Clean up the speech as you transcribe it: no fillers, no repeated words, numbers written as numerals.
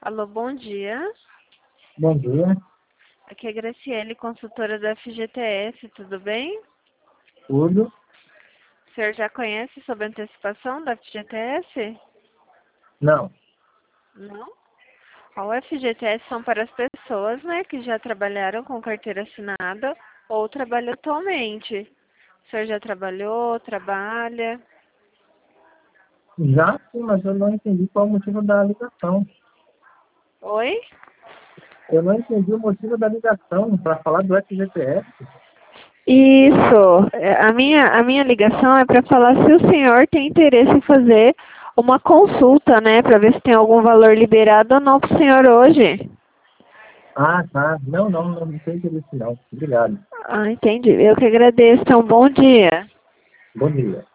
Alô, bom dia. Bom dia, Aqui é a Graciele, consultora da FGTS, tudo bem? tudo? O senhor já conhece sobre a antecipação da FGTS? Não, Não? O FGTS são para as pessoas, né, que já trabalharam com carteira assinada ou trabalham atualmente. O senhor já trabalhou, trabalha? já sim, mas eu não entendi qual é o motivo da ligação. Oi? Eu não entendi o motivo da ligação para falar do FGTS. Isso. A minha ligação é para falar se o senhor tem interesse em fazer uma consulta, né, para ver se tem algum valor liberado ou não para o senhor hoje. Ah, tá. Não tem interesse não. Obrigado. Ah, entendi. Eu que agradeço. Então, bom dia. Bom dia.